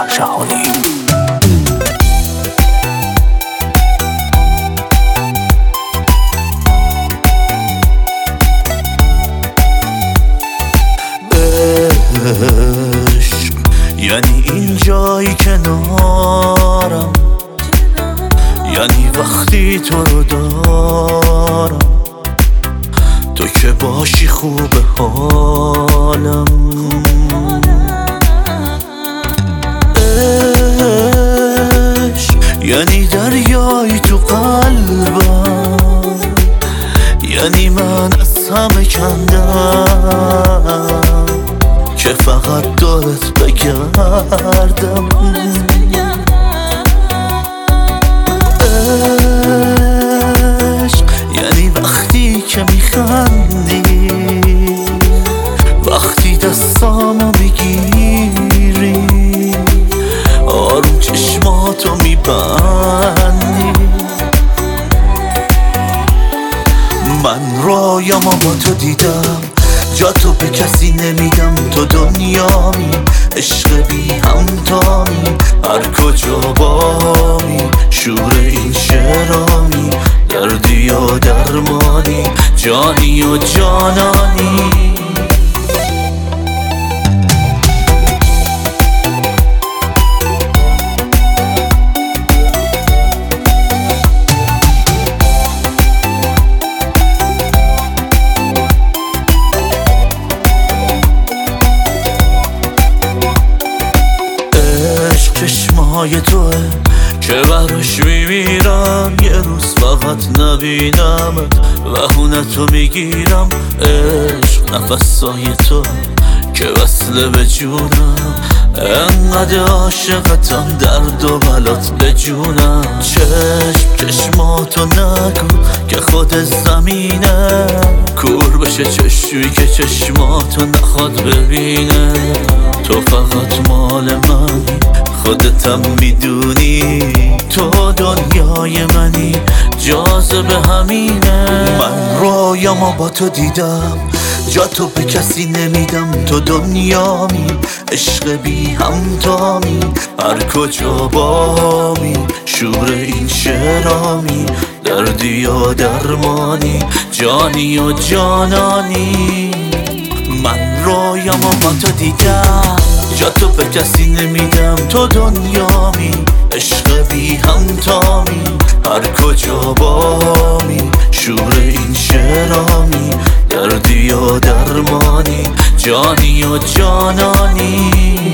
جهانی. عشق یعنی این جایی کنارم، یعنی وقتی تو رو دارم، تو که باشی خوب حالم. عشق یعنی دریایی تو قلبم، یعنی من از همه کندم که فقط دارت بگردم. عشق یعنی وقتی که میخندی، وقتی دستامو میگیری، آروم چشماتو میبندی. من رویامو با تو دیدم، جا تو به کسی نمیدم، تو دنیامی، عشق بی همتامی، هر کجا بامی، شور این شعرامی، دردی و درمانی، جانی و جانانی. چشمهای توه که براش میمیرم، یه روز فقط نبینمت وهونتو میگیرم. عشق نفسای تو که وصله به جونم، انقدر عاشقتم درد و بلات به جونم. چشماتو نگو که خود زمینه، کور بشه چشمی که چشماتو نخواد ببینه. تو فقط مال منی، خودتم میدونی، تو دنیای منی، جاذبه همینه. من رویامو با تو دیدم، جا تو به کسی نمیدم، تو دنیامی، عشق بی همتامی، هر کجا بامی، شور این شعرامی، دردی و درمانی، جانی و جانانی. من رویامو با تو دیدم، جا تو به کسی نمیدم، تو دنیامی، عشق بی همتامی، هر کجا بامی، شور این شعرامی، دردی و درمانی، جانی و جانانی.